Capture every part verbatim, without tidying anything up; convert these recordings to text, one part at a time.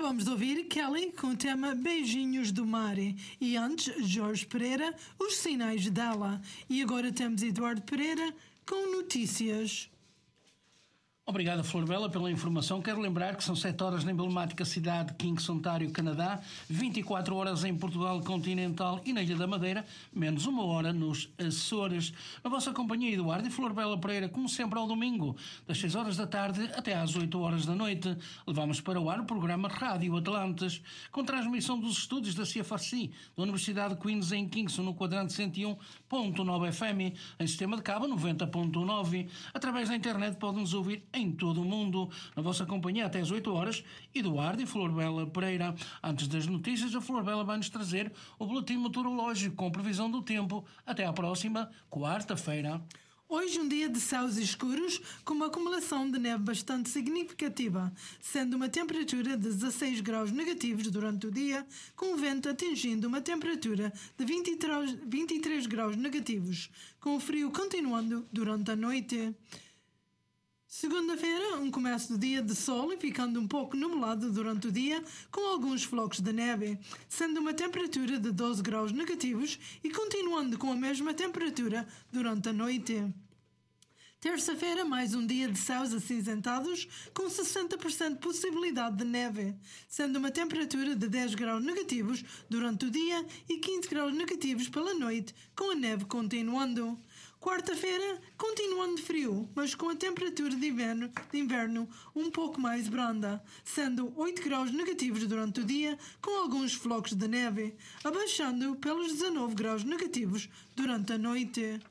vamos ouvir Kelly com o tema Beijinhos do Mar. E antes, Jorge Pereira, Os Sinais dela. E agora temos Eduardo Pereira com notícias. Obrigado, Flor Bela, pela informação. Quero lembrar que são sete horas na emblemática cidade de Kingston, Ontário, Canadá, vinte e quatro horas em Portugal continental e na Ilha da Madeira, menos uma hora nos Açores. A vossa companhia, Eduardo e Flor Bela Pereira, como sempre ao domingo, das seis horas da tarde até às oito horas da noite, levamos para o ar o programa Rádio Atlantes, com transmissão dos estúdios da C F R C, da Universidade de Queens em Kingston, no quadrante cento e um ponto nove F M, em sistema de cabo noventa ponto nove. Através da internet podem-nos ouvir em em todo o mundo, na vossa companhia até às oito horas, Eduardo e Flor Bela Pereira. Antes das notícias, a Flor Bela vai-nos trazer o boletim meteorológico com previsão do tempo até à próxima quarta-feira. Hoje um dia de céus escuros com uma acumulação de neve bastante significativa, sendo uma temperatura de dezasseis graus negativos durante o dia, com o vento atingindo uma temperatura de vinte e três graus negativos, com o frio continuando durante a noite. Segunda-feira, um começo do dia de sol e ficando um pouco nublado durante o dia, com alguns flocos de neve, sendo uma temperatura de doze graus negativos e continuando com a mesma temperatura durante a noite. Terça-feira, mais um dia de céus acinzentados, com sessenta por cento de possibilidade de neve, sendo uma temperatura de dez graus negativos durante o dia e quinze graus negativos pela noite, com a neve continuando. Quarta-feira, continuando frio, mas com a temperatura de inverno, de inverno um pouco mais branda, sendo oito graus negativos durante o dia, com alguns flocos de neve, abaixando pelos dezanove graus negativos durante a noite.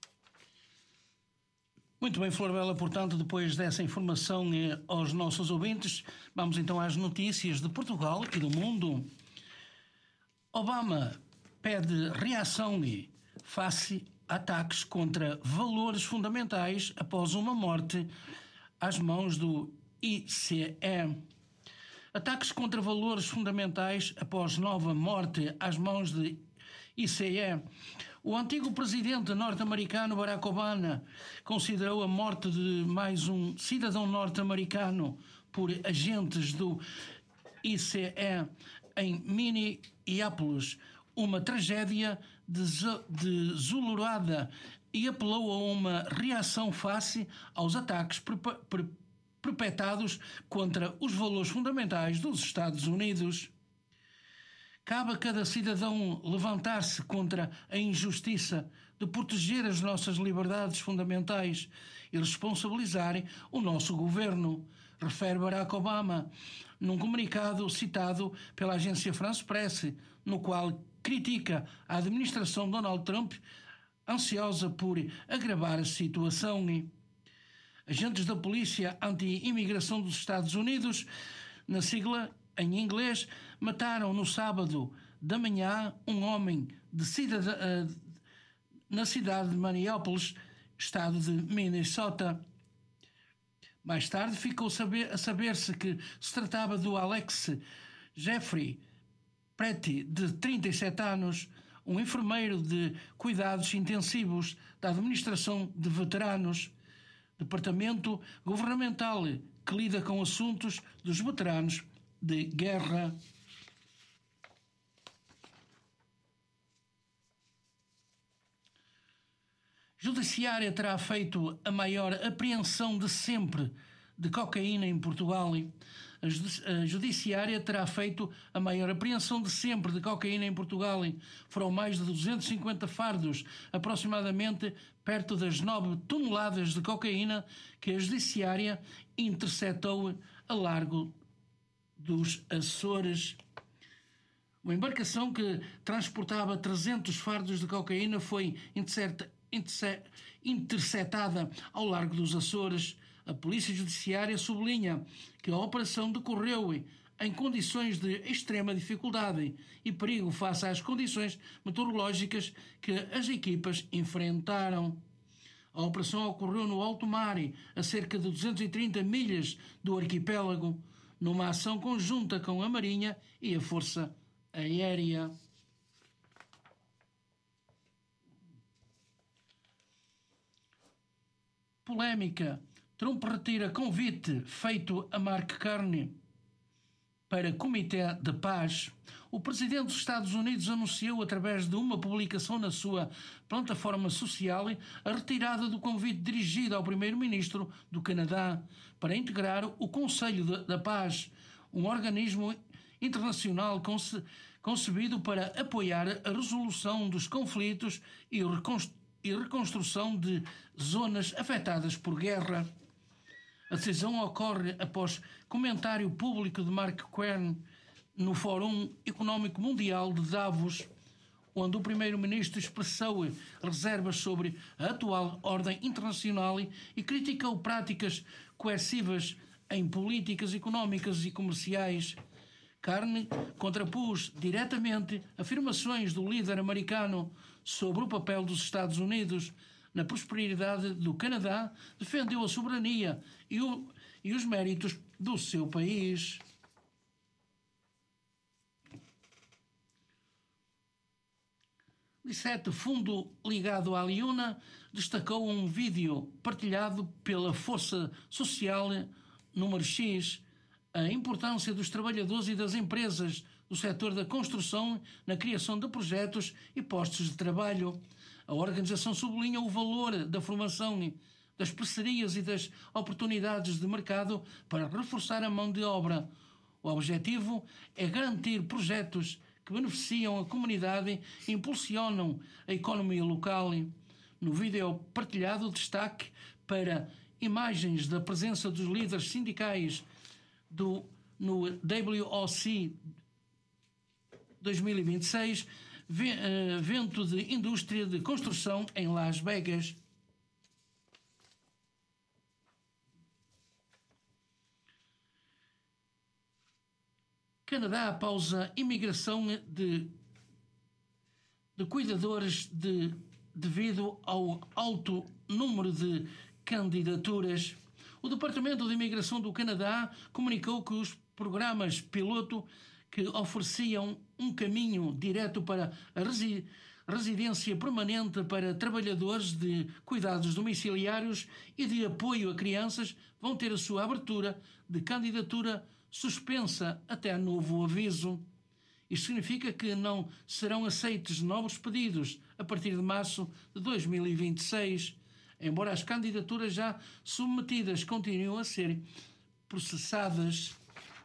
Muito bem, Flor Bela, portanto, depois dessa informação eh, aos nossos ouvintes, vamos então às notícias de Portugal e do mundo. Obama pede reação face ataques contra valores fundamentais após uma morte às mãos do I C E. Ataques contra valores fundamentais após nova morte às mãos de I C E. O antigo presidente norte-americano Barack Obama considerou a morte de mais um cidadão norte-americano por agentes do I C E em Minneapolis uma tragédia desolorada e apelou a uma reação face aos ataques perpetrados contra os valores fundamentais dos Estados Unidos. Cabe a cada cidadão levantar-se contra a injustiça de proteger as nossas liberdades fundamentais e responsabilizar o nosso governo, refere Barack Obama, num comunicado citado pela agência France Press, no qual critica a administração de Donald Trump, ansiosa por agravar a situação. Agentes da Polícia Anti-Imigração dos Estados Unidos, na sigla em inglês, mataram no sábado da manhã um homem de cidad... na cidade de Minneapolis, estado de Minnesota. Mais tarde ficou a saber-se que se tratava do Alex Jeffrey Pretty, de trinta e sete anos, um enfermeiro de cuidados intensivos da Administração de Veteranos, departamento governamental que lida com assuntos dos veteranos de guerra. Judiciária terá feito a maior apreensão de sempre de cocaína em Portugal. A Judiciária terá feito a maior apreensão de sempre de cocaína em Portugal. Foram mais de duzentos e cinquenta fardos, aproximadamente perto das nove toneladas de cocaína que a Judiciária interceptou a largo dos Açores. Uma embarcação que transportava trezentos fardos de cocaína foi interceptada ao largo dos Açores. A Polícia Judiciária sublinha que a operação decorreu em condições de extrema dificuldade e perigo face às condições meteorológicas que as equipas enfrentaram. A operação ocorreu no alto mar, a cerca de duzentas e trinta milhas do arquipélago, numa ação conjunta com a Marinha e a Força Aérea. Polémica. Trump retira convite feito a Mark Carney para Comitê de Paz, o presidente dos Estados Unidos anunciou através de uma publicação na sua plataforma social a retirada do convite dirigido ao primeiro-ministro do Canadá para integrar o Conselho da Paz, um organismo internacional conce concebido para apoiar a resolução dos conflitos e, e reconstrução de zonas afetadas por guerra. A decisão ocorre após comentário público de Mark Carney no Fórum Económico Mundial de Davos, onde o primeiro-ministro expressou reservas sobre a atual ordem internacional e criticou práticas coercivas em políticas económicas e comerciais. Carney contrapôs diretamente afirmações do líder americano sobre o papel dos Estados Unidos na prosperidade do Canadá, defendeu a soberania e, o, e os méritos do seu país. Dissete, fundo ligado à Liuna, destacou um vídeo partilhado pela Força Social número X, a importância dos trabalhadores e das empresas do setor da construção na criação de projetos e postos de trabalho. A organização sublinha o valor da formação, das parcerias e das oportunidades de mercado para reforçar a mão de obra. O objetivo é garantir projetos que beneficiam a comunidade e impulsionam a economia local. No vídeo partilhado, destaque para imagens da presença dos líderes sindicais do, no W O C dois mil e vinte e seis, evento de indústria de construção em Las Vegas. Canadá pausa imigração de, de cuidadores de, devido ao alto número de candidaturas. O Departamento de Imigração do Canadá comunicou que os programas piloto que ofereciam um caminho direto para a resi residência permanente para trabalhadores de cuidados domiciliários e de apoio a crianças vão ter a sua abertura de candidatura suspensa até novo aviso. Isto significa que não serão aceitos novos pedidos a partir de março de dois mil e vinte e seis, embora as candidaturas já submetidas continuem a ser processadas.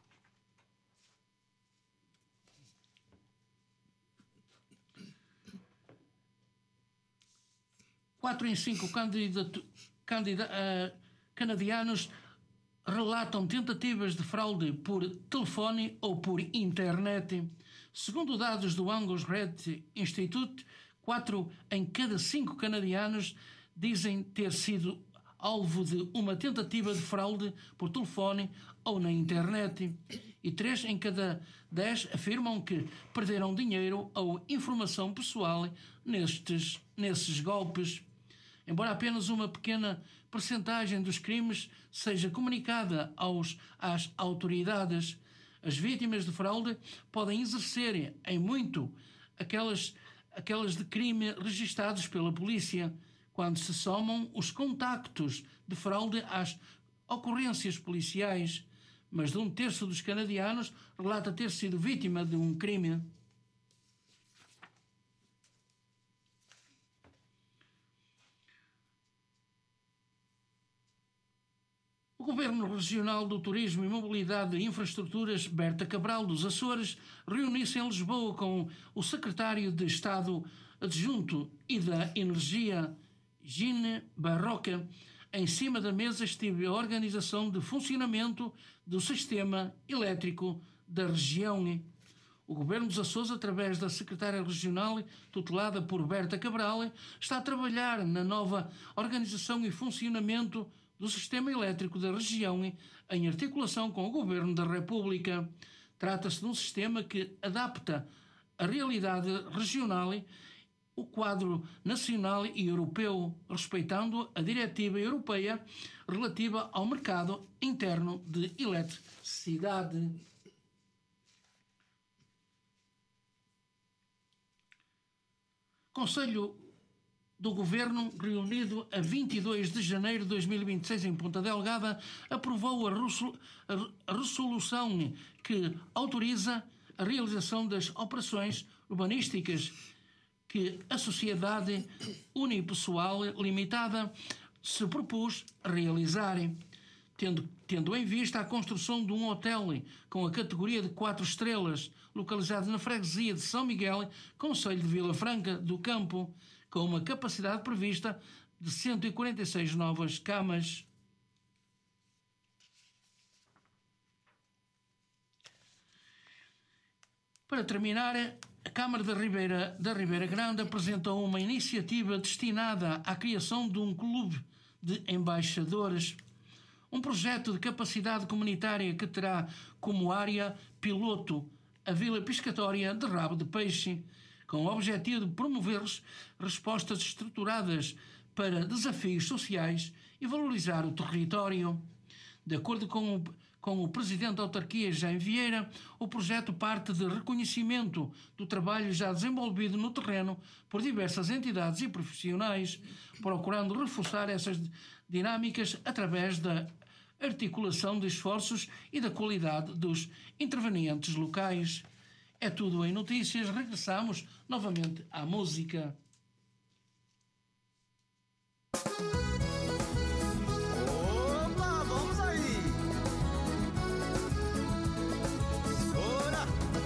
Quatro em cinco candidato, candida, uh, canadianos relatam tentativas de fraude por telefone ou por internet. Segundo dados do Angus Reid Institute, quatro em cada cinco canadianos dizem ter sido alvo de uma tentativa de fraude por telefone ou na internet. E três em cada dez afirmam que perderam dinheiro ou informação pessoal nestes, nesses golpes. Embora apenas uma pequena percentagem dos crimes seja comunicada aos, às autoridades, as vítimas de fraude podem exercer em muito aquelas, aquelas de crime registados pela polícia, quando se somam os contactos de fraude às ocorrências policiais. Mas de um terço dos canadianos relata ter sido vítima de um crime. O Governo Regional do Turismo e Mobilidade e Infraestruturas, Berta Cabral, dos Açores, reuniu-se em Lisboa com o Secretário de Estado Adjunto e da Energia, Gine Barroca. Em cima da mesa esteve a organização de funcionamento do sistema elétrico da região. O Governo dos Açores, através da Secretária Regional, tutelada por Berta Cabral, está a trabalhar na nova organização e funcionamento do sistema elétrico da região em articulação com o Governo da República. Trata-se de um sistema que adapta a realidade regional, o quadro nacional e europeu, respeitando a diretiva europeia relativa ao mercado interno de eletricidade. Conselho do Governo, reunido a vinte e dois de janeiro de dois mil e vinte e seis em Ponta Delgada, aprovou a, resolu- a resolução que autoriza a realização das operações urbanísticas que a Sociedade Unipessoal Limitada se propôs realizar, tendo, tendo em vista a construção de um hotel com a categoria de quatro estrelas, localizado na freguesia de São Miguel, concelho de Vila Franca do Campo, com uma capacidade prevista de cento e quarenta e seis novas camas. Para terminar, a Câmara da Ribeira, da Ribeira Grande apresentou uma iniciativa destinada à criação de um clube de embaixadores, um projeto de capacidade comunitária que terá como área piloto a Vila Piscatória de Rabo de Peixe, com o objetivo de promover respostas estruturadas para desafios sociais e valorizar o território. De acordo com o, com o presidente da autarquia, Jaime Vieira, o projeto parte de reconhecimento do trabalho já desenvolvido no terreno por diversas entidades e profissionais, procurando reforçar essas dinâmicas através da articulação de esforços e da qualidade dos intervenientes locais. É tudo em notícias. Regressamos novamente à música. Opa, vamos aí! Ora!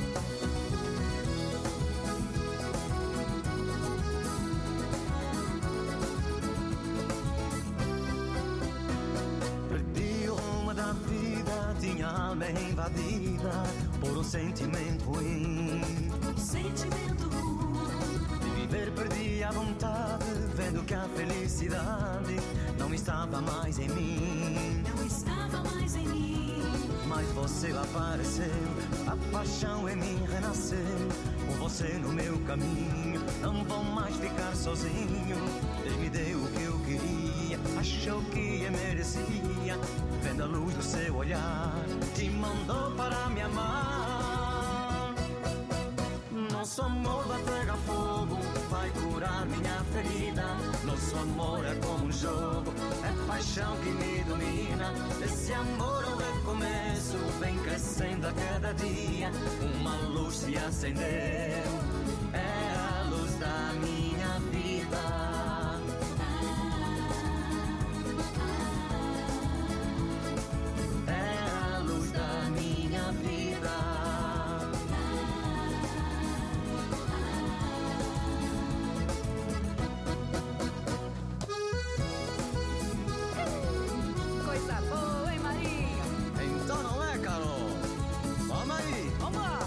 Perdi o rumo da vida, tinha a alma invadida por um sentimento ruim. Sentimento De viver perdi a vontade, vendo que a felicidade não estava mais em mim. não estava mais em mim. Mas você apareceu, a paixão em mim renasceu. Com você no meu caminho, não vou mais ficar sozinho. Deus me deu o que eu queria, achou que eu merecia. Vendo a luz do seu olhar, te mandou para me amar. Nosso amor vai pegar fogo, vai curar minha ferida. Nosso amor é como um jogo, é paixão que me domina. Esse amor é o recomeço, vem crescendo a cada dia. Uma luz se acendeu, é a luz da minha vida. É a luz da minha vida. Coisa boa, hein, Marinho? Então não é, Carol? Vamos aí! Vambora!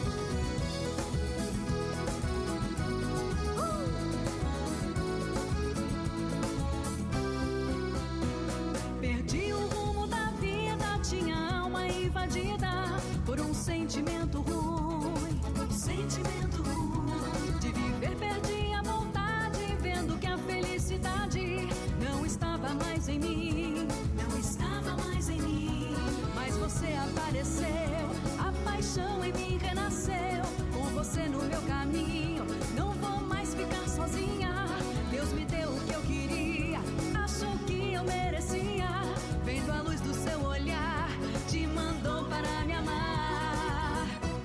Perdi o rumo da vida, tinha a alma invadida por um sentimento ruim. Sentimento ruim. De viver perdi a vontade, vendo que a felicidade não estava mais em mim. Não estava mais em mim. Mas você apareceu, a paixão em mim renasceu. Com você no meu caminho, não vou mais ficar sozinha. Deus me deu o que eu queria, achou que eu merecia. Vendo a luz do seu olhar, te mandou para me amar.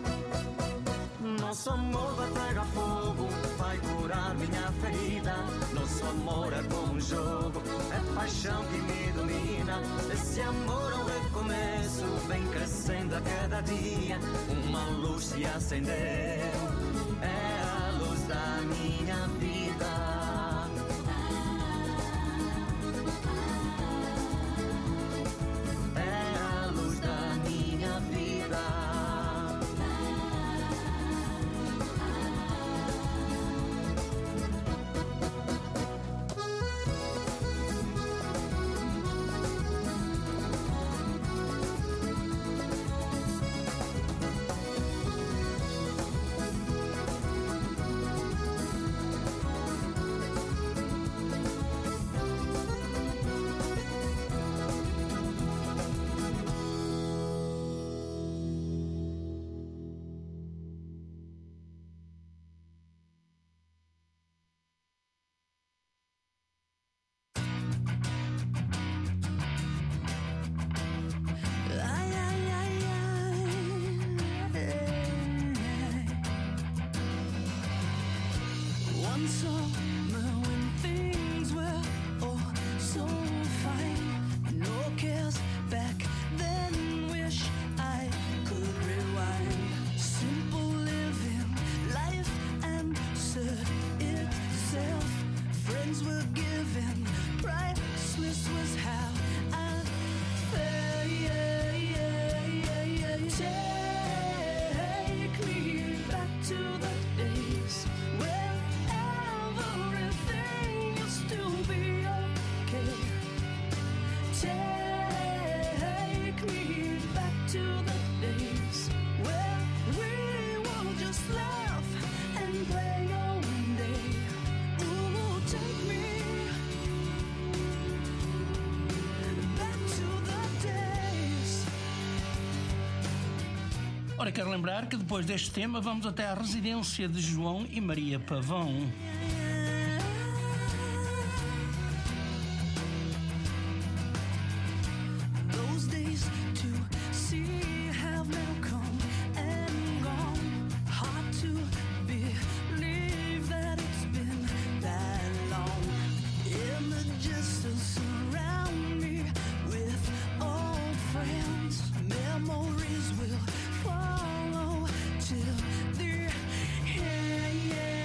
Nosso amor vai pegar fogo, vai curar minha ferida. Nosso amor é como um jogo, é paixão que me domina. Esse amor é um recomeço, vem crescendo a cada dia. Uma luz se acendeu, é a luz da minha vida. É a luz da minha vida. One summer when things were oh so fine, no cares back then. Wish I could rewind. Simple living, life answered itself. Friends were given, priceless was how I felt. Take me back to the days where everything used to be okay. Take me back to the days where we would just laugh and play all day. Ooh, take me back to the days. Ora, quero lembrar que depois deste tema vamos até à residência de João e Maria Pavão. Those days to see have now come and gone. Hard to believe that it's been that long. Images surround me with old friends. Memories will follow till the end.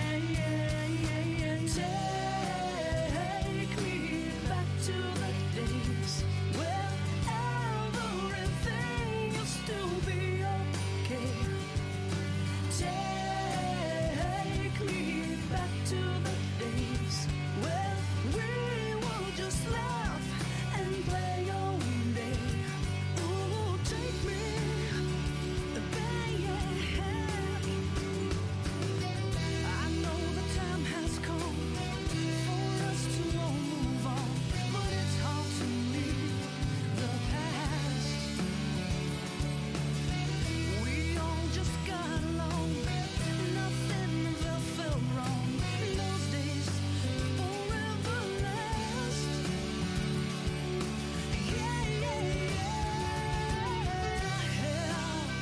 Take me back to the days where everything used to be okay. Take me back to the days where we would just laugh and play all day. Ooh, take me back. I know the time has come for us to all move on, but it's hard to leave the past. We all just got along, nothing ever felt wrong. Those days forever last. Yeah, yeah, yeah.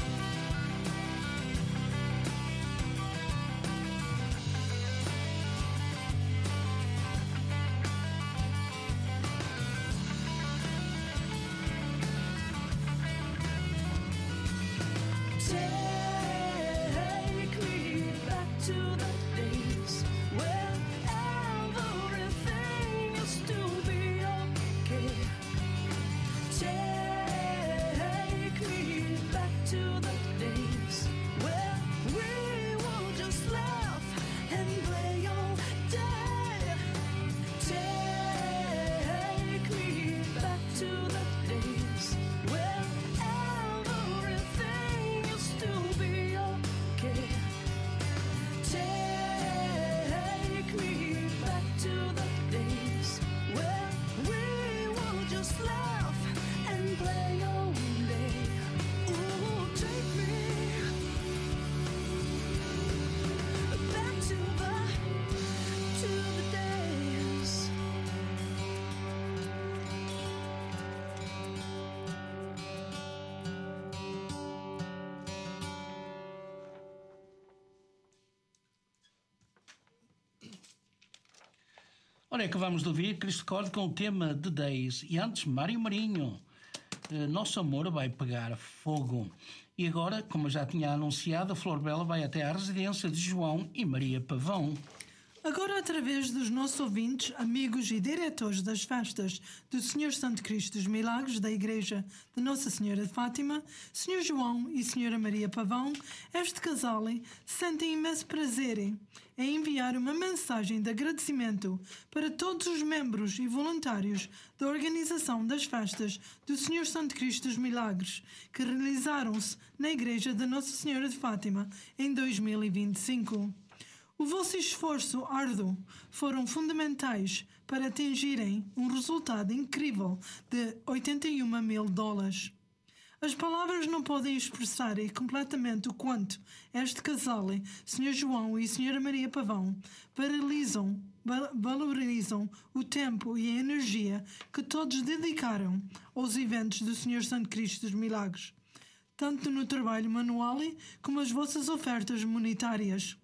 Take me back to the days where everything used to be okay. Take me back to the days where we would just laugh and play all day. Take me back to the days where everything used to be okay. Take me back to the days where we would just laugh and play all day. Ooh, take me back to the to the days. Ora, é que vamos de ouvir Cristo Corde com o tema The Days. E antes, Mário Marinho. Eh, Nosso amor vai pegar fogo. E agora, como eu já tinha anunciado, a Flor Bela vai até à residência de João e Maria Pavão. Agora, através dos nossos ouvintes, amigos e diretores das festas do Senhor Santo Cristo dos Milagres da Igreja de Nossa Senhora de Fátima, Senhor João e Senhora Maria Pavão, este casal sentem imenso prazer em enviar uma mensagem de agradecimento para todos os membros e voluntários da organização das festas do Senhor Santo Cristo dos Milagres, que realizaram-se na Igreja de Nossa Senhora de Fátima em dois mil e vinte e cinco. O vosso esforço árduo foram fundamentais para atingirem um resultado incrível de oitenta e um mil dólares. As palavras não podem expressar completamente o quanto este casal, Senhor João e Senhora Maria Pavão, valorizam, valorizam o tempo e a energia que todos dedicaram aos eventos do Senhor Santo Cristo dos Milagres, tanto no trabalho manual como as vossas ofertas monetárias.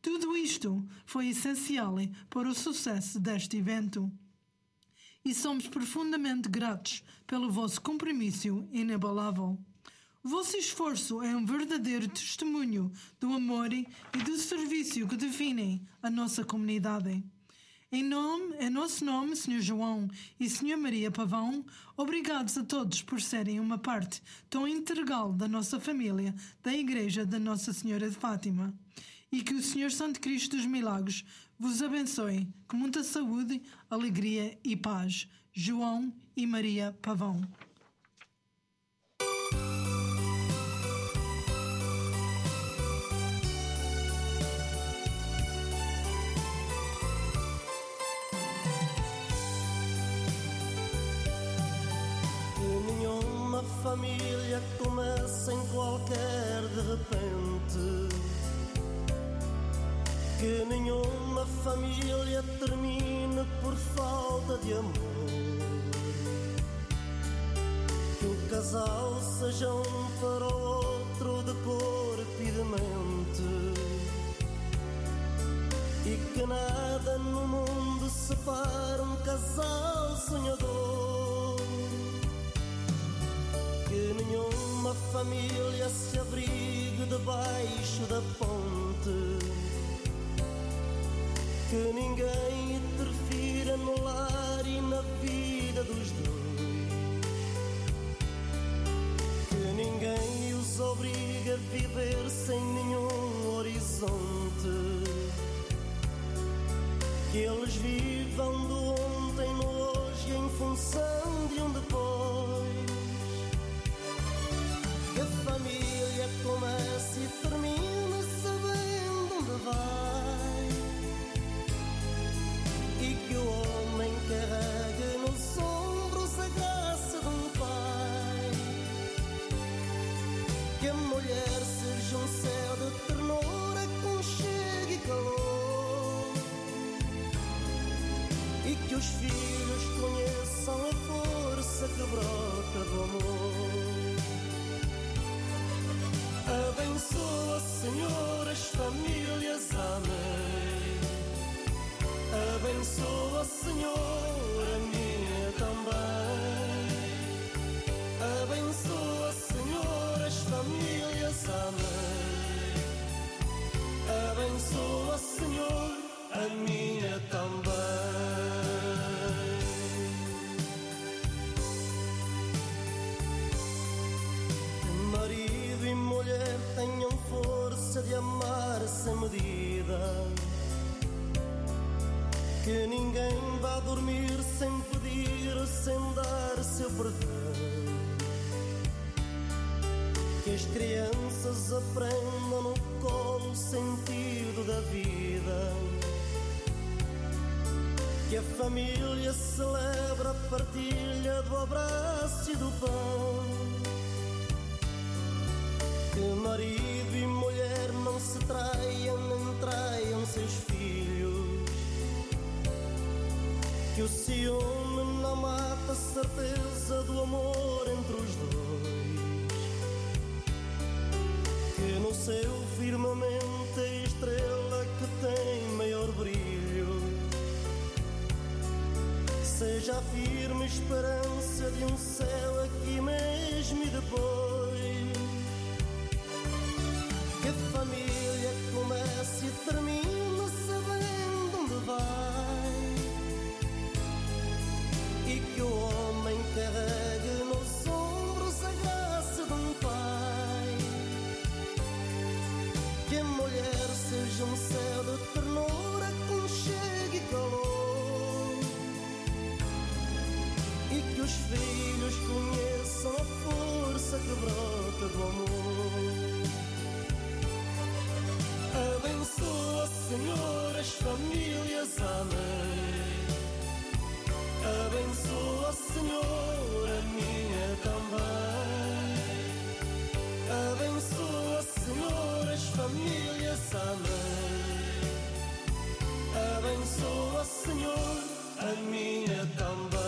Tudo isto foi essencial para o sucesso deste evento. E somos profundamente gratos pelo vosso compromisso inabalável. O vosso esforço é um verdadeiro testemunho do amor e do serviço que definem a nossa comunidade. Em nome, em nosso nome, senhor João e senhora Maria Pavão, obrigados a todos por serem uma parte tão integral da nossa família, da Igreja da Nossa Senhora de Fátima. E que o Senhor Santo Cristo dos Milagres vos abençoe com muita saúde, alegria e paz. João e Maria Pavão. Que nenhuma família comece em qualquer de repente. Que nenhuma família termine por falta de amor. Que o casal seja um para o outro de corpo e de mente. E que nada no mundo separe um casal sonhador. Que nenhuma família se abrigue debaixo da ponte. Que ninguém interfira no lar e na vida dos dois. Que ninguém os obrigue a viver sem nenhum horizonte. Que eles vivam do ontem no hoje em função de um depois. Que a família comece e termine sabendo onde vai. E que o homem carregue nos ombros a graça de um pai. Que a mulher seja um céu de ternura, aconchego e calor. E que os filhos conheçam a força que brota do amor. Abençoa, Senhor, as famílias, amém. Abençoa, Senhor, a minha também. Abençoa, Senhor, as famílias, amém. Abençoa, Senhor, a minha também. Que marido e mulher tenham força de amar sem medida. Que ninguém vá dormir sem pedir ou sem dar seu perdão. Que as crianças aprendam no colo o sentido da vida. Que a família celebra a partilha do abraço e do pão. Que marido e mulher não se traiam nem traiam seus filhos. Que o ciúme não mata a certeza do amor entre os dois. Que no seu firmamento a estrela que tem maior brilho seja a firme esperança de um céu aqui mesmo e depois. Que a família comece e termine sabendo onde vai. E que o homem carregue nos ombros a graça de um pai. Que a mulher seja um céu de ternura, aconchego e calor. E que os filhos conheçam a força que brota do amor. Abençoa, Senhor, as famílias, amém. Abençoa, Senhor, a minha também. Abençoa, Senhor, as famílias, amém. Abençoa, Senhor, a minha também.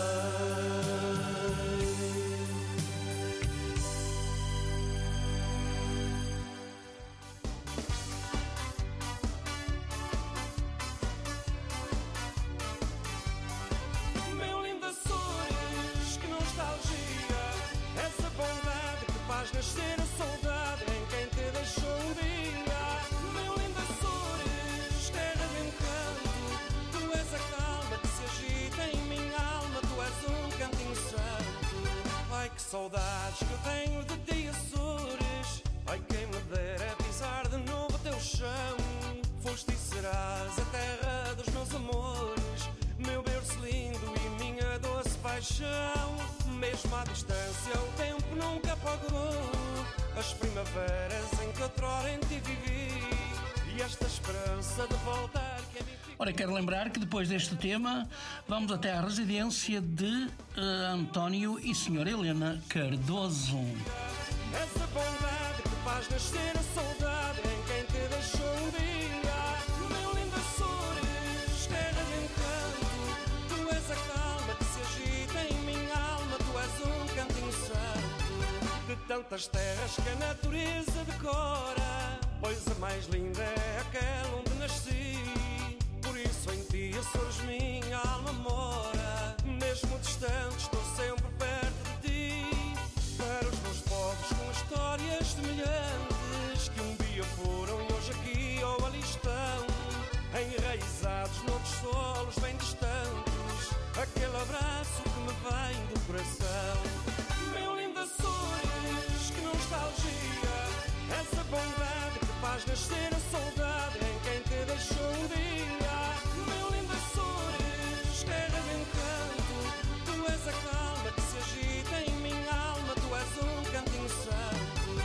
paixão, mesmo à distância o tempo nunca apagou as primaveras em que outrora em ti vivi e esta esperança de voltar que a mim fica... Ora, quero lembrar que depois deste tema vamos até à residência de uh, António e senhora Helena Cardoso. Essa bondade que faz nascer a saudade em quem te deixou um dia. Meu lindo Açores, terra de encanto, tu és a calma que se agita em minha alma, tu és um cantinho santo de tantas terras que a natureza decora, pois a mais linda é aquela onde nasci. Por isso em ti, Açores, minha alma mora, mesmo distante estou sempre perto de ti. Para os meus povos com histórias semelhantes, que um dia foram e hoje aqui ou ali estão, enraizados noutros solos bem distantes, aquele abraço que me vem do coração. Meu lindo Açores, que nostalgia, essa bondade que faz nascer a saudade em quem te deixou um dia. Meu lindo Açores, terra de encanto, tu és a calma que se agita em minha alma, tu és um cantinho santo.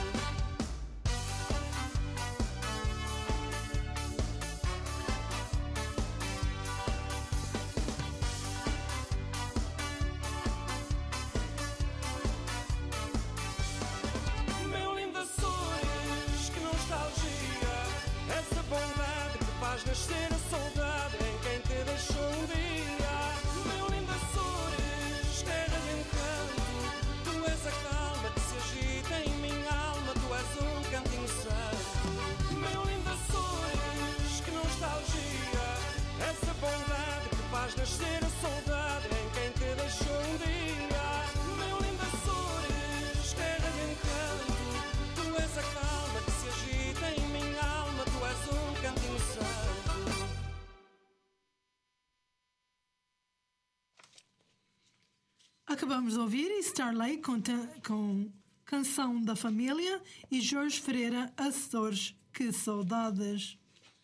Meu lindo Açores, que nostalgia, essa bondade que faz nascer a saudade em quem te deixou um dia. Meu lindo Açores, terra de encanto, tu és a calma que se agita em minha alma, tu és um cantinho santo. Meu lindo Açores, que nostalgia, essa bondade que faz nascer a saudade em quem te deixou um dia. Meu lindo Açores, terra de encanto, tu és a calma que se agita em minha alma, tu és um cantinho santo. Acabamos de ouvir Starlight com, ta- com Canção da Família e Jorge Ferreira, Açores, que saudades.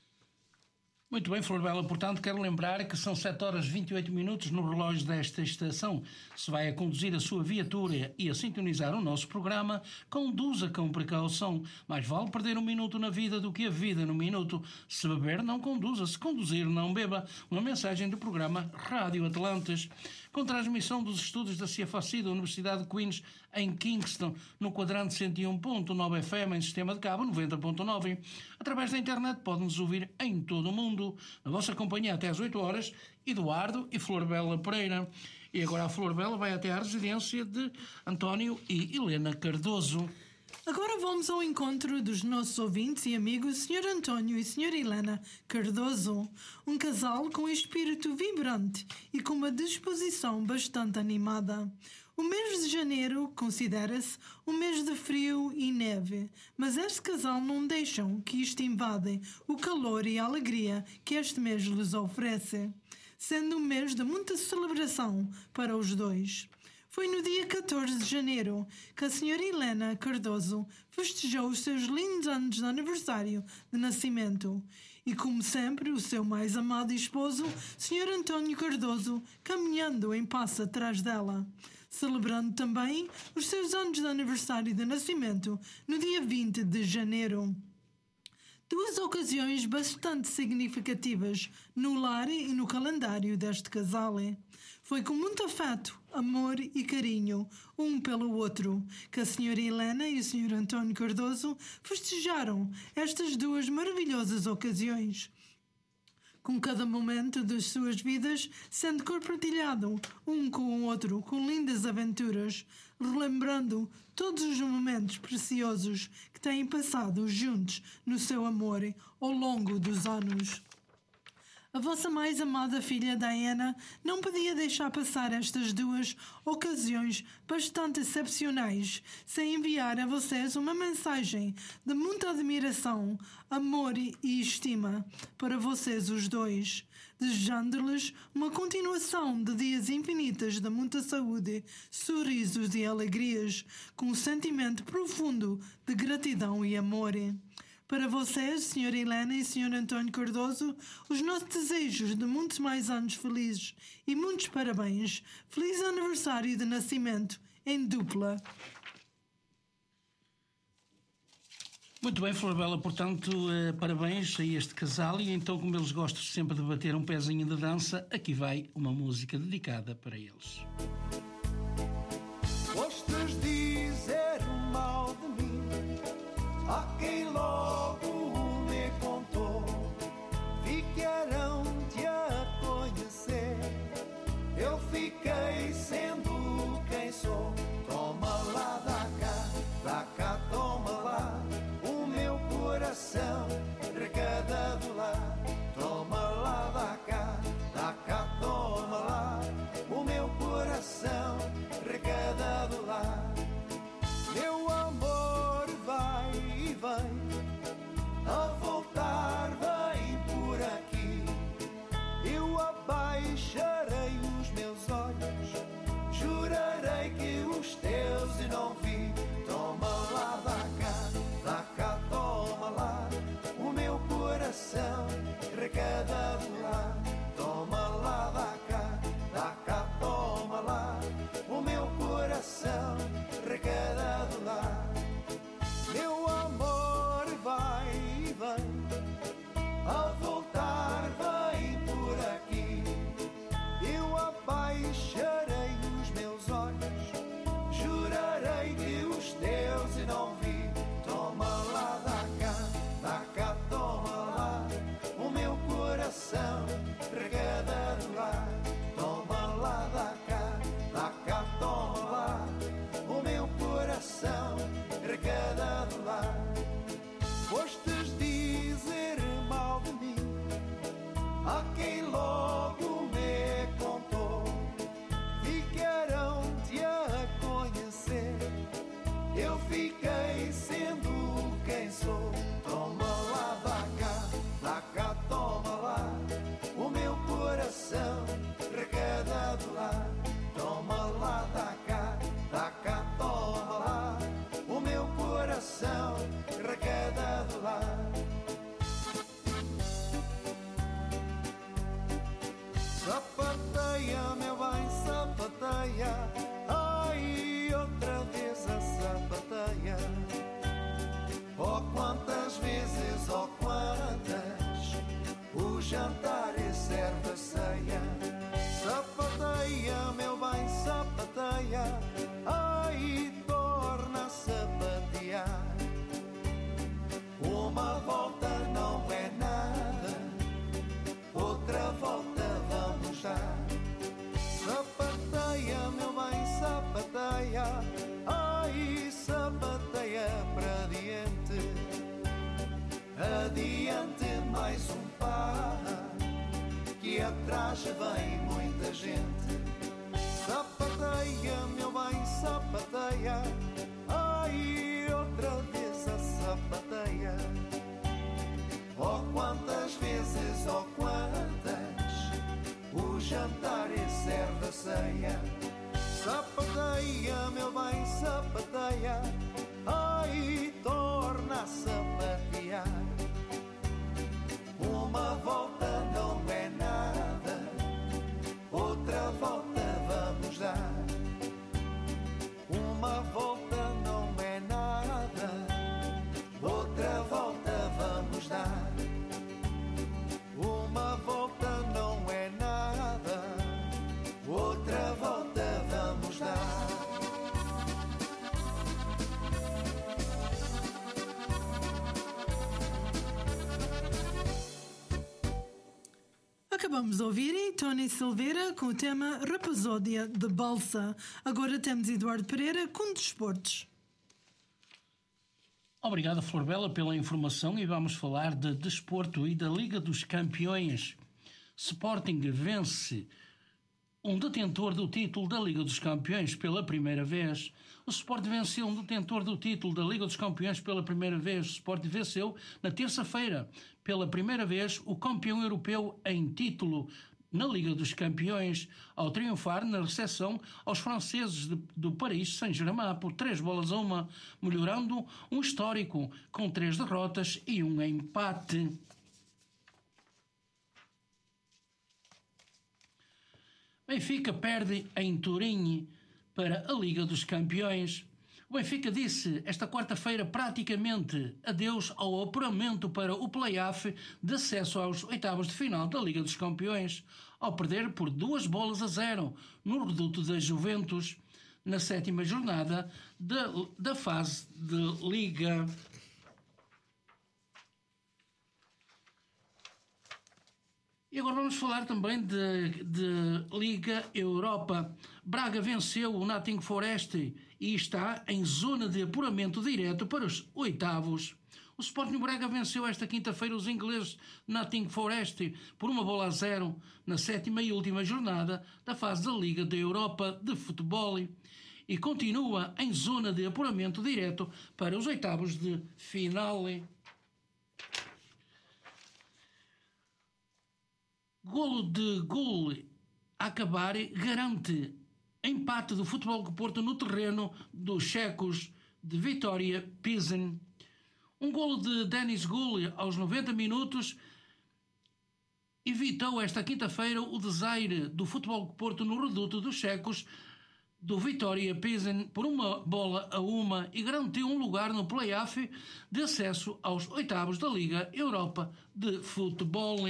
Muito bem, Flor Bela, portanto, quero lembrar que são sete horas e vinte e oito minutos no relógio desta estação. Se vai a conduzir a sua viatura e a sintonizar o nosso programa, conduza com precaução. Mais vale perder um minuto na vida do que a vida no minuto. Se beber, não conduza. Se conduzir, não beba. Uma mensagem do programa Rádio Atlantes. Com transmissão dos estudos da C F A C da Universidade de Queen's em Kingston, no quadrante cento e um ponto nove F M, em sistema de cabo noventa ponto nove. Através da internet pode-nos ouvir em todo o mundo. Na vossa companhia até às oito horas, Eduardo e Flor Bela Pereira. E agora a Flor Bela vai até à residência de António e Helena Cardoso. Agora vamos ao encontro dos nossos ouvintes e amigos, senhor António e senhora Helena Cardoso, um casal com espírito vibrante e com uma disposição bastante animada. O mês de janeiro considera-se um mês de frio e neve, mas este casal não deixam que isto invade o calor e a alegria que este mês lhes oferece, sendo um mês de muita celebração para os dois. Foi no dia catorze de janeiro que a senhora Helena Cardoso festejou os seus lindos anos de aniversário de nascimento. E, como sempre, o seu mais amado esposo, senhor António Cardoso, caminhando em passo atrás dela. Celebrando também os seus anos de aniversário de nascimento no dia vinte de janeiro. Duas ocasiões bastante significativas no lar e no calendário deste casal. Foi com muito afeto, amor e carinho, um pelo outro, que a senhora Helena e o senhor António Cardoso festejaram estas duas maravilhosas ocasiões, com cada momento das suas vidas sendo compartilhado um com o outro, com lindas aventuras, relembrando todos os momentos preciosos que têm passado juntos no seu amor ao longo dos anos. A vossa mais amada filha Diana não podia deixar passar estas duas ocasiões bastante excepcionais sem enviar a vocês uma mensagem de muita admiração, amor e estima para vocês os dois, desejando-lhes uma continuação de dias infinitos de muita saúde, sorrisos e alegrias, com um sentimento profundo de gratidão e amor. Para vocês, senhora Helena e senhor António Cardoso, os nossos desejos de muitos mais anos felizes e muitos parabéns. Feliz aniversário de nascimento em dupla. Muito bem, Flor Bela, portanto, eh, parabéns a este casal. E então, como eles gostam sempre de bater um pezinho de dança, aqui vai uma música dedicada para eles. Gostas de dizer mal de mim, há quem logo me contou, vi que eram de a conhecer, eu fiquei sendo quem sou. Toma lá, dá cá, dá cá, toma lá, o meu coração regadado lá. Toma lá, dá cá, dá cá, toma lá, o meu coração regadado lá. Meu amor vai e vem, a voltar vem por aqui. Eu abaixarei os meus olhos, jurarei que os teus eu não vi. Toma lá, dá cá, dá cá, toma lá, o meu coração regadado lá. Toma lá, dá cá, dá cá, toma lá, o meu coração regadado lá. Meu amor vai e vem, a voltar vem por aqui. Eu abaixarei os meus olhos, jurarei que os teus eu não vi. Toma lá, dá cá, dá cá, toma lá, o meu coração regadado lá. Toma lá, dá cá, dá cá, toma lá, o meu coração regadado lá. Gostas de dizer mal de mim, há quem logo me contou, vi que eram de a conhecer, eu fiquei sendo quem sou. Toma lá, dá cá, dá cá, toma lá, o meu coração regadado lá. Toma lá, dá cá, dá cá, toma lá, o meu coração regadado lá. Sapateia, meu bem, sapateia, ai, outra vez a sapateia. Oh, quantas vezes, oh, quantas, o jantar e serve a ceia. Sapateia, meu bem, sapateia, ai, torna a sapatear. Uma volta não é nada, outra volta vamos dar. Sapateia, meu bem, sapateia, ai, sapateia para diante. Adiante mais um par, que atrás vem muita gente. Sapateia, meu bem, sapateia, ai, outra vez a sapateia. Oh, quantas vezes, oh, quantas, o jantar e serve a ceia. Sapateia, meu bem, sapateia, ai, torna a sapatear. Uma volta não é nada, outra volta vamos dar. Uma volta não é nada, outra volta vamos dar. Uma volta não é nada, outra volta vamos dar. Acabamos de ouvir Tony Silveira com o tema Rapsódia de Balsa. Agora temos Eduardo Pereira com desportos. Obrigado, Flor Bela, pela informação e vamos falar de desporto e da Liga dos Campeões. Sporting vence um detentor do título da Liga dos Campeões pela primeira vez. O Sporting venceu um detentor do título da Liga dos Campeões pela primeira vez. O Sporting venceu na terça-feira, pela primeira vez, o campeão europeu em título na Liga dos Campeões, ao triunfar na recepção aos franceses de, do Paris Saint-Germain por três bolas a uma, melhorando um histórico com três derrotas e um empate. Benfica perde em Turim para a Liga dos Campeões. O Benfica disse esta quarta-feira praticamente adeus ao apuramento para o play-off de acesso aos oitavos de final da Liga dos Campeões, ao perder por duas bolas a zero no reduto da Juventus, na sétima jornada da, da fase de Liga. E agora vamos falar também de, de Liga Europa. Braga venceu o Nottingham Forest e está em zona de apuramento direto para os oitavos. O Sporting Braga venceu esta quinta-feira os ingleses Nottingham Forest por uma bola a zero na sétima e última jornada da fase da Liga da Europa de Futebol e continua em zona de apuramento direto para os oitavos de final. Golo de gol a acabar garante empate do Futebol do Porto no terreno dos checos de Vitória Pilsen. Um golo de Denis Gulli aos noventa minutos evitou esta quinta-feira o desaire do Futebol do Porto no reduto dos checos do Vitória Pilsen por uma bola a uma e garantiu um lugar no play-off de acesso aos oitavos da Liga Europa de Futebol.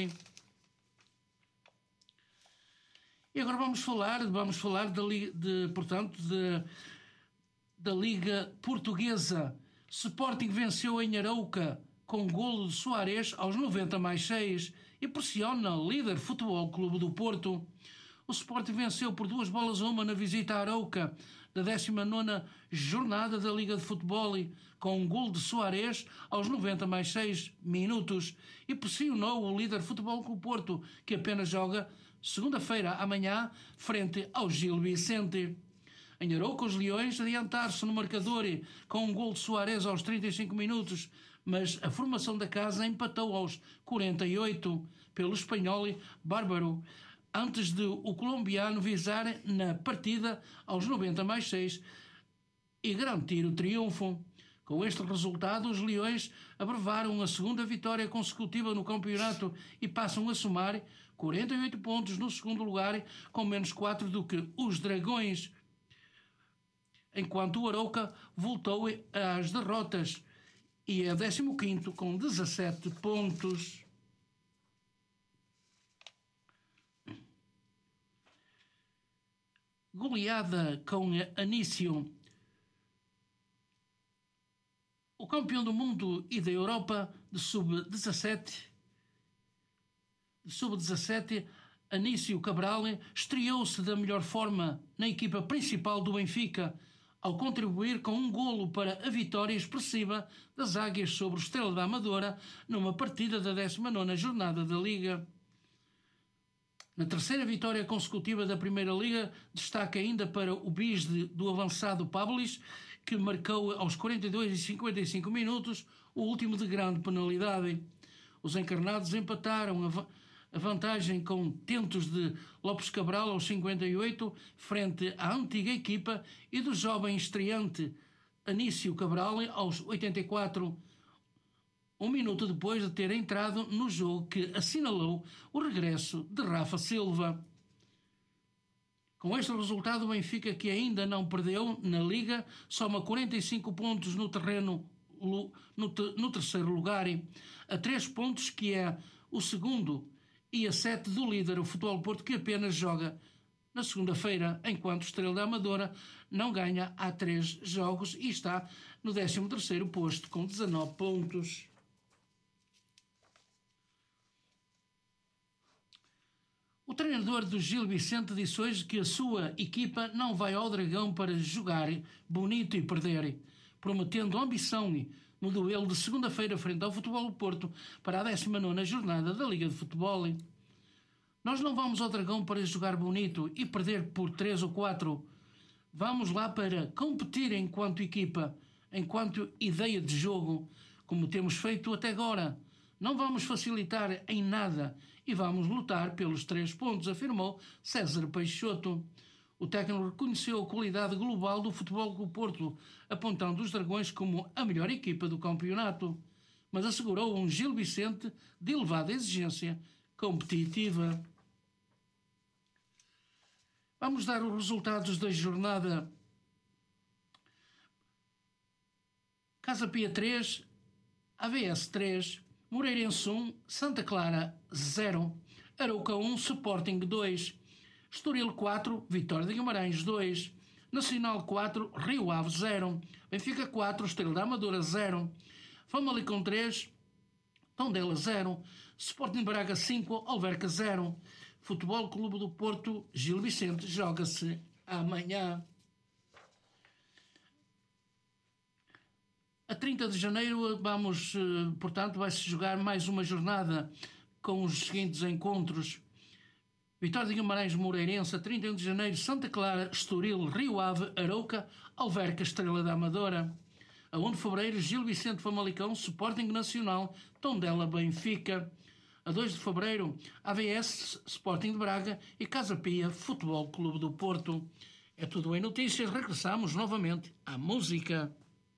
E agora vamos falar, vamos falar de, de, portanto, de, da Liga Portuguesa. Sporting venceu em Arouca com golo de Soares aos noventa mais seis e pressiona o líder Futebol Clube do Porto. O Sporting venceu por duas bolas a uma na visita a Arouca da décima nona jornada da Liga de Futebol com um golo de Soares aos noventa mais seis minutos e pressionou o líder Futebol Clube do Porto, que apenas joga segunda-feira amanhã frente ao Gil Vicente. Em Arouca, os Leões adiantaram-se no marcador com um gol de Soares aos trinta e cinco minutos, mas a formação da casa empatou aos quarenta e oito pelo espanhol Bárbaro, antes de o colombiano visar na partida aos noventa mais seis e garantir o triunfo. Com este resultado, os Leões abrevaram a segunda vitória consecutiva no campeonato e passam a somar quarenta e oito pontos no segundo lugar, com menos quatro do que os Dragões, enquanto o Arouca voltou às derrotas e é décimo quinto com dezassete pontos. Goleada com Anísio. O campeão do mundo e da Europa de sub dezassete, de sub dezassete, Anísio Cabral, estreou-se da melhor forma na equipa principal do Benfica, ao contribuir com um golo para a vitória expressiva das Águias sobre o Estrela da Amadora numa partida da décima nona jornada da Liga. Na terceira vitória consecutiva da Primeira Liga, destaca ainda para o bis de, do avançado Pavlis, que marcou aos quarenta e dois e cinquenta e cinco minutos o último de grande penalidade. Os encarnados empataram a, a vantagem com tentos de Lopes Cabral aos cinquenta e oito frente à antiga equipa e do jovem estreante Anísio Cabral aos oitenta e quatro, um minuto depois de ter entrado no jogo que assinalou o regresso de Rafa Silva. Com este resultado, o Benfica, que ainda não perdeu na Liga, soma quarenta e cinco pontos no terreno no, te, no terceiro lugar, a três pontos que é o segundo e a sete do líder, o Futebol do Porto, que apenas joga na segunda-feira, enquanto o Estrela da Amadora não ganha há três jogos e está no décimo terceiro posto com dezanove pontos. O treinador do Gil Vicente disse hoje que a sua equipa não vai ao Dragão para jogar bonito e perder, prometendo ambição no duelo de segunda-feira frente ao Futebol do Porto para a décima nona jornada da Liga de Futebol. Nós não vamos ao Dragão para jogar bonito e perder por três ou quatro. Vamos lá para competir enquanto equipa, enquanto ideia de jogo, como temos feito até agora. Não vamos facilitar em nada e vamos lutar pelos três pontos, afirmou César Peixoto. O técnico reconheceu a qualidade global do Futebol Clube do Porto, apontando os Dragões como a melhor equipa do campeonato, mas assegurou um Gil Vicente de elevada exigência competitiva. Vamos dar os resultados da jornada. Casa Pia três, A V S três, Moreirense um, Santa Clara zero, Arouca um, Sporting dois, Estoril quatro, Vitória de Guimarães dois, Nacional quatro, Rio Ave zero, Benfica quatro, Estrela da Amadora zero, Famalicão três, Tondela zero, Sporting Braga cinco, Alverca zero. Futebol Clube do Porto, Gil Vicente, joga-se amanhã. A trinta de janeiro, vamos, portanto, vai-se jogar mais uma jornada com os seguintes encontros. Vitória de Guimarães, Moreirense, a trinta e um de janeiro, Santa Clara, Estoril, Rio Ave, Arouca, Alverca, Estrela da Amadora. A um de fevereiro, Gil Vicente, Famalicão, Sporting Nacional, Tondela, Benfica. A dois de fevereiro, A V S, Sporting de Braga e Casa Pia, Futebol Clube do Porto. É tudo em notícias. Regressamos novamente à música.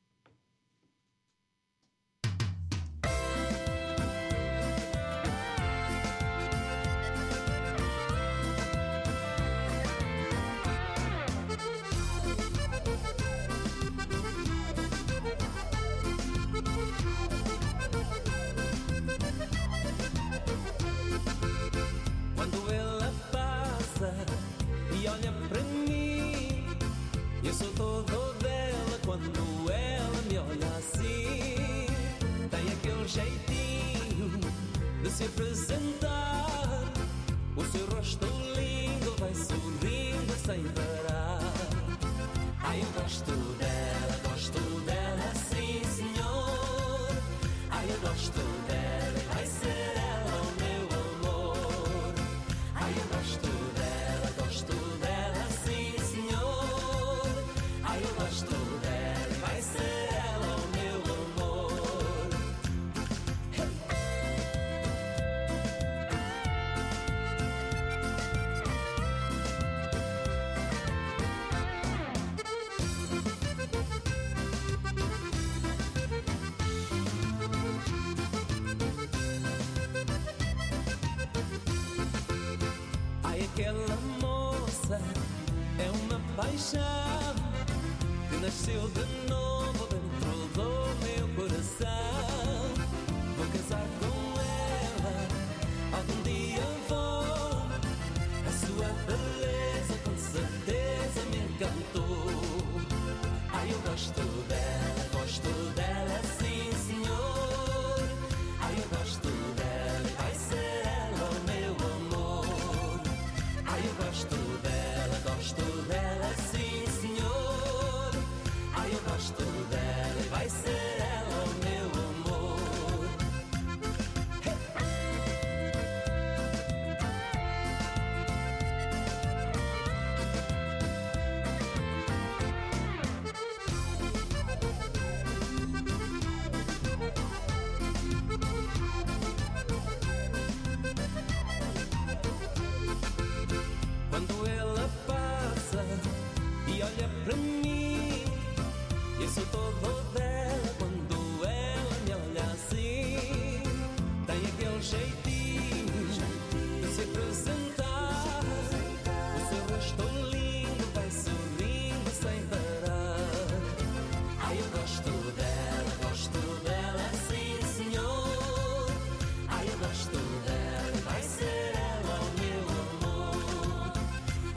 E olha para mim, eu sou todo dela quando ela me olha assim. Tem aquele jeitinho de se apresentar, o seu rosto lindo vai sorrindo sem parar. Ai, eu gosto dela, gosto dela, sim senhor. Ai, eu gosto dela, vai ser ela o meu amor. Ai, eu gosto dela, gosto dela, sim senhor. Ai, eu gosto dela, vai ser ela o meu amor. Ai, aquela moça é uma paixão que nasceu de novo dentro do meu coração. Vou casar com ela, algum dia vou. A sua beleza com certeza me encantou. Ai, eu gosto dela, gosto dela, sim senhor. Ai, eu gosto dela, vai ser ela o meu amor. Ai, eu gosto dela, gosto dela, sim senhor. Ai, eu gosto dela, vai ser ela o meu amor. Quando ela passa e olha para mim, eu sou todo dela quando ela me olha assim. Tem aquele jeitinho de se apresentar, o seu rosto lindo vai sorrindo sem parar. Ai, eu gosto dela, gosto dela, sim senhor. Ai, eu gosto dela, vai ser ela o meu amor.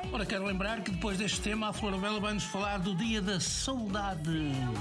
Ora, quero lembrar que depois deste tema a Flor Bela vai-nos falar do Dia da Saudade.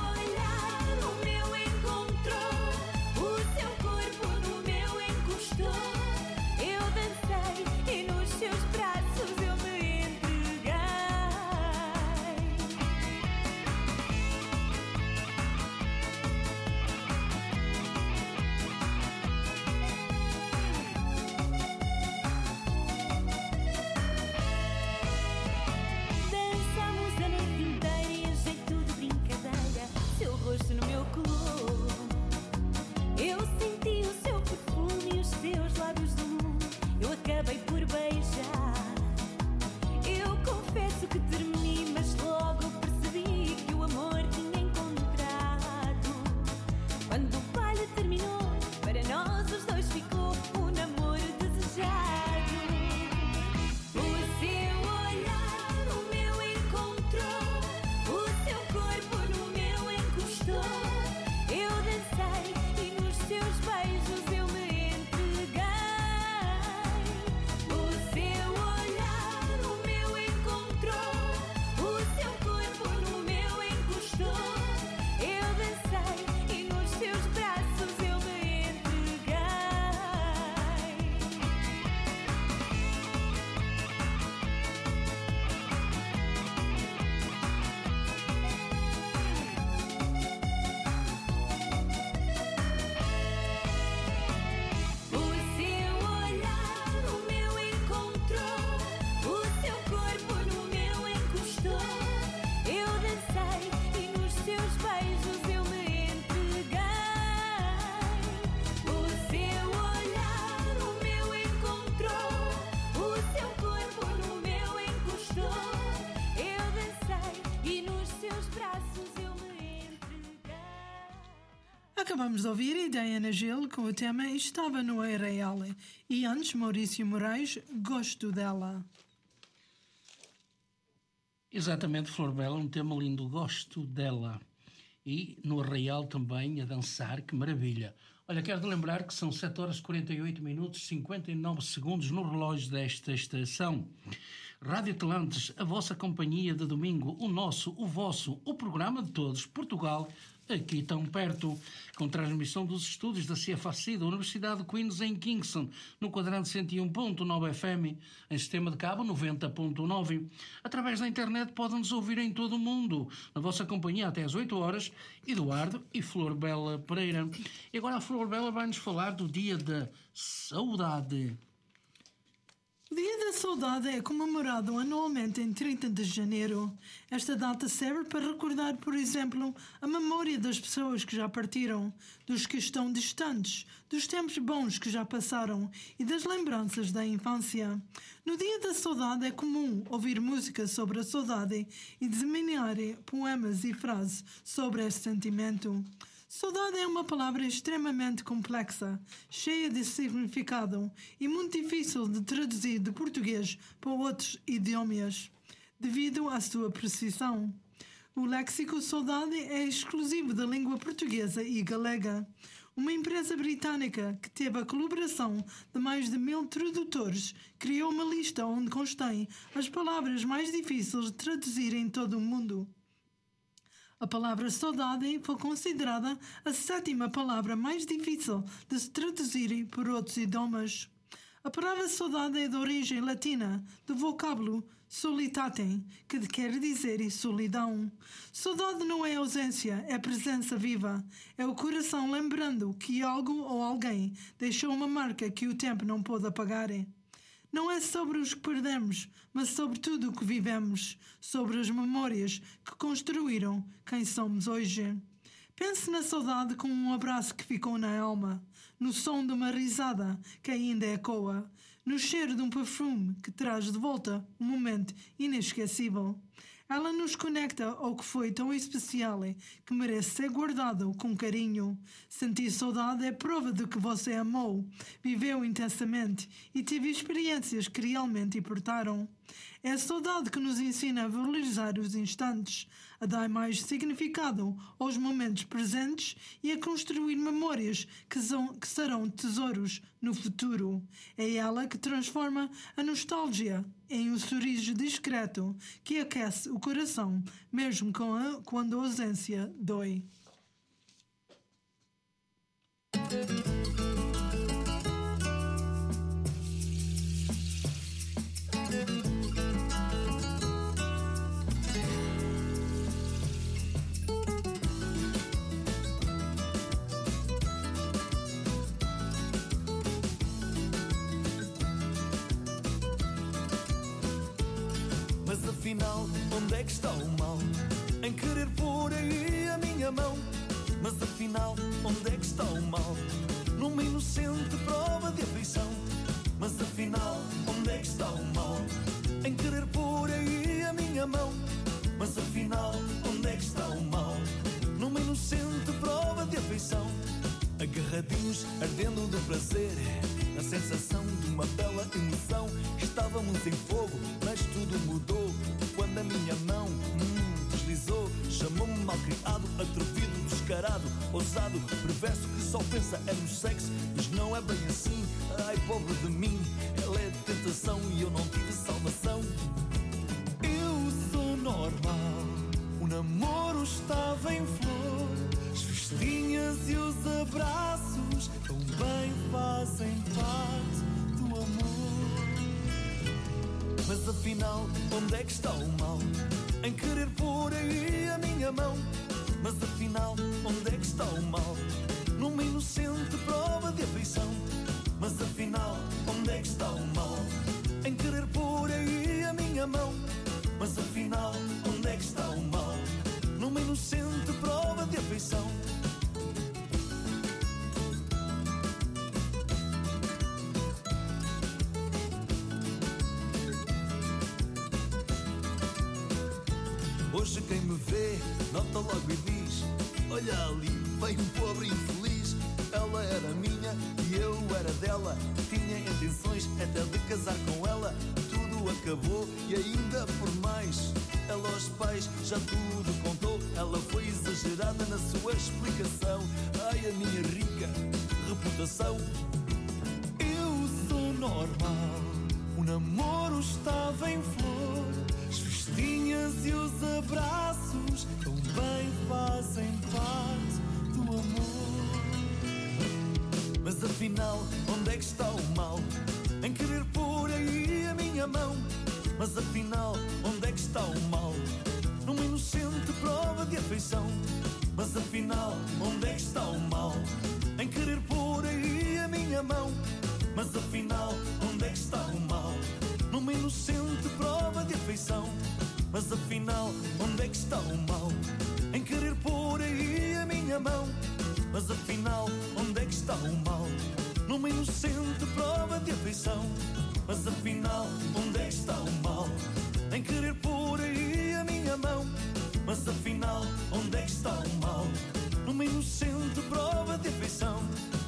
Acabamos de ouvir Diana Gil com o tema Estava no Arraial e antes Maurício Moraes, Gosto Dela. Exatamente, Flor Bela, um tema lindo, Gosto Dela. E no Arraial também a dançar, que maravilha. Olha, quero lembrar que são sete horas e quarenta e oito minutos e cinquenta e nove segundos no relógio desta estação. Rádio Atlantes, a vossa companhia de domingo, o nosso, o vosso, o programa de todos, Portugal, aqui tão perto, com transmissão dos estúdios da C F A C I, da Universidade de Queens em Kingston, no quadrante cento e um ponto nove F M, em sistema de cabo noventa ponto nove. Através da internet podem-nos ouvir em todo o mundo, na vossa companhia até às oito horas, Eduardo e Flor Bela Pereira. E agora a Flor Bela vai-nos falar do Dia da Saudade. O Dia da Saudade é comemorado anualmente em trinta de janeiro. Esta data serve para recordar, por exemplo, a memória das pessoas que já partiram, dos que estão distantes, dos tempos bons que já passaram e das lembranças da infância. No Dia da Saudade é comum ouvir música sobre a saudade e disseminar poemas e frases sobre esse sentimento. Saudade é uma palavra extremamente complexa, cheia de significado e muito difícil de traduzir de português para outros idiomas, devido à sua precisão. O léxico saudade é exclusivo da língua portuguesa e galega. Uma empresa britânica que teve a colaboração de mais de mil tradutores criou uma lista onde constém as palavras mais difíceis de traduzir em todo o mundo. A palavra saudade foi considerada a sétima palavra mais difícil de se traduzir por outros idiomas. A palavra saudade é de origem latina, do vocábulo solitatem, que quer dizer solidão. Saudade não é ausência, é presença viva. É o coração lembrando que algo ou alguém deixou uma marca que o tempo não pôde apagar. Não é sobre os que perdemos, mas sobre tudo o que vivemos, sobre as memórias que construíram quem somos hoje. Pense na saudade como um abraço que ficou na alma, no som de uma risada que ainda ecoa, no cheiro de um perfume que traz de volta um momento inesquecível. Ela nos conecta ao que foi tão especial que merece ser guardado com carinho. Sentir saudade é prova de que você amou, viveu intensamente e teve experiências que realmente importaram. É a saudade que nos ensina a valorizar os instantes, a dar mais significado aos momentos presentes e a construir memórias que, são, que serão tesouros no futuro. É ela que transforma a nostalgia em um sorriso discreto que aquece o coração, mesmo com a, quando a ausência dói. Mas afinal, onde é que está o mal em querer pôr aí a minha mão? Mas afinal, onde é que está o mal numa inocente prova de afeição? Mas afinal, onde é que está o mal em querer pôr aí a minha mão? Mas afinal, onde é que está o mal numa inocente prova de afeição? Agarradinhos, ardendo de prazer, a sensação de uma bela emoção. Estávamos em fogo, mas tudo mudou quando a minha mão hum, deslizou. Chamou-me malcriado, atrevido, descarado, ousado, perverso, que só pensa é no sexo. Mas não é bem assim, ai pobre de mim. Ela é de tentação e eu não tive salvação. Eu sou normal, o namoro estava em flor, as festinhas e os abraços também fazem parte do amor. Mas afinal, onde é que está o mal em querer pôr aí a minha mão? Mas afinal, onde é que está o mal numa inocente prova de afeição? Mas afinal, onde é que está o mal em querer pôr aí a minha mão? Mas afinal, onde é que está o mal numa inocente prova de afeição? Hoje quem me vê, nota logo e diz: olha ali, vem um pobre infeliz. Ela era minha e eu era dela. Tinha intenções até de casar com ela. Tudo acabou e ainda por mais. Ela aos pais já tudo contou. Ela foi exagerada na sua explicação. Ai, a minha rica reputação. Eu sou normal, o namoro estava em flor, as festinhas e os abraços também fazem parte do amor. Mas afinal, onde é que está o mal em querer pôr aí a minha mão? Mas afinal, onde é que está o mal numa inocente prova de afeição? Mas afinal, onde é que está o mal em querer pôr aí a minha mão? Mas afinal, onde é que está o mal numa inocente prova de afeição? Mas afinal, onde é que está o mal em querer pôr aí a minha mão? Mas afinal, onde é que está o mal numa inocente prova de afeição? Mas afinal, onde é que está o mal em querer pôr aí a minha mão? Mas afinal, onde é que está o mal numa inocente prova de afeição?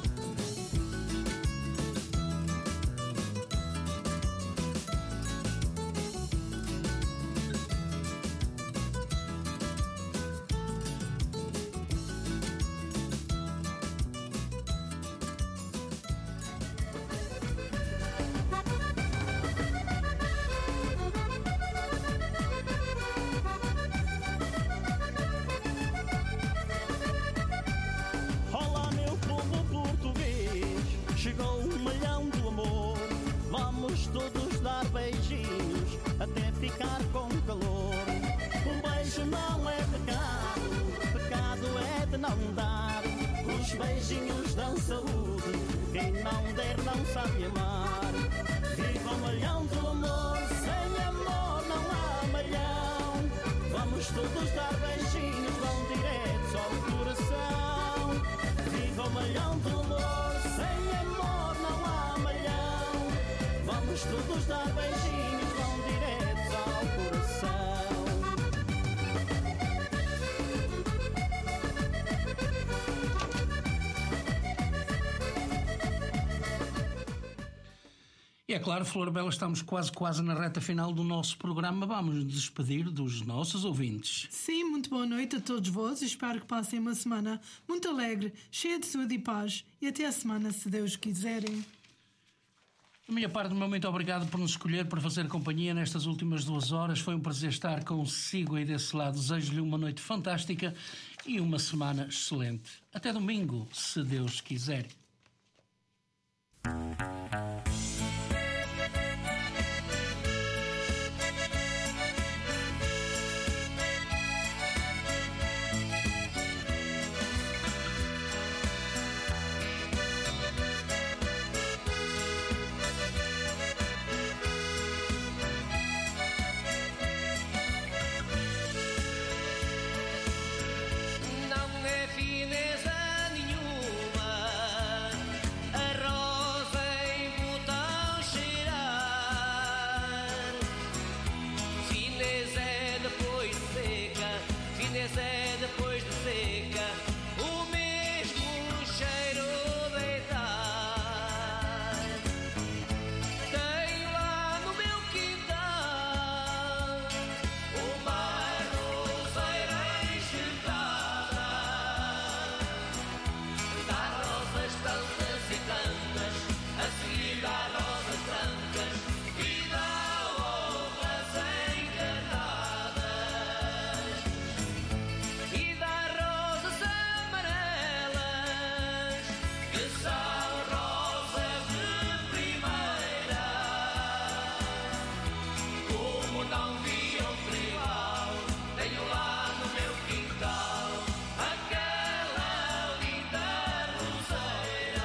E é claro, Flor Bela, estamos quase, quase na reta final do nosso programa. Vamos nos despedir dos nossos ouvintes. Sim, muito boa noite a todos vós. Espero que passem uma semana muito alegre, cheia de saúde e paz. E até a semana, se Deus quiserem. Da minha parte, muito obrigado por nos escolher, por fazer companhia nestas últimas duas horas. Foi um prazer estar consigo aí desse lado. Desejo-lhe uma noite fantástica e uma semana excelente. Até domingo, se Deus quiser. Não é fineza nenhuma a rosa em botão cheirar. Fineza é depois de seca, fineza é depois de seca, o mesmo cheiro deitar. Tenho lá no meu quintal uma roseira enxertada. Dá rosas tantas e tantas, a seguir dá rosas brancas e dá outras encarnadas. E dá rosas amarelas, que são rosas de primeira. Como não vi outro igual, tenho lá no meu quintal aquela linda roseira.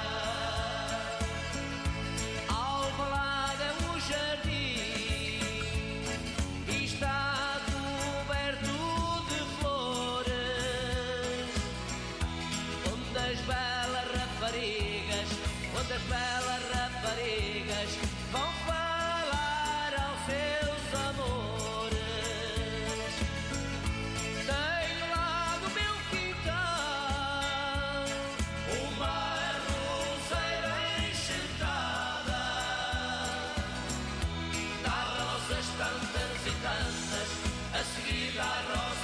Alvalade é um jardim e está coberto de flores, onde as belas raparigas, onde as belas raparigas vão falar aos seus amores. Tenho lá no meu quintal uma roseira enxertada. Dá rosas tantas e tantas, a seguir dá rosas